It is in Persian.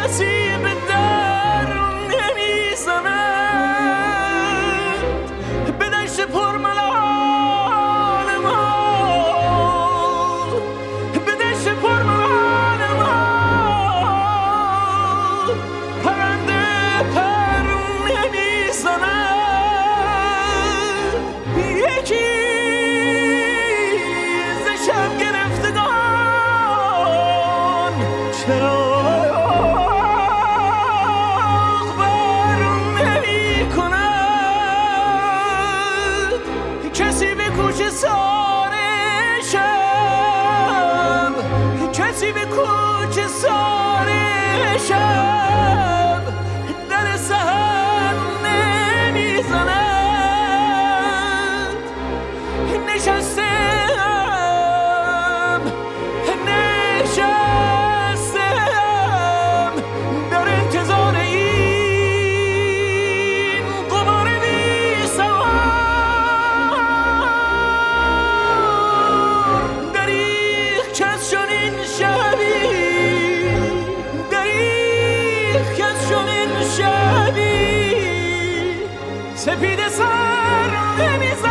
کسی به در نمیزند به دشت پرملال ما، به دشت پرملال ما پرنده پر نمیزند. یکی ز شب گرفتگان چراغ بر نمی کند، کسی به کوچه سار شب، کسی به کوچه سار شب در سحر نمیزند. نشستم در انتظار این قمار بی سوار، دریغ کس چنین شبی، دریغ کس چنین شبی سپیده سر نمیزند.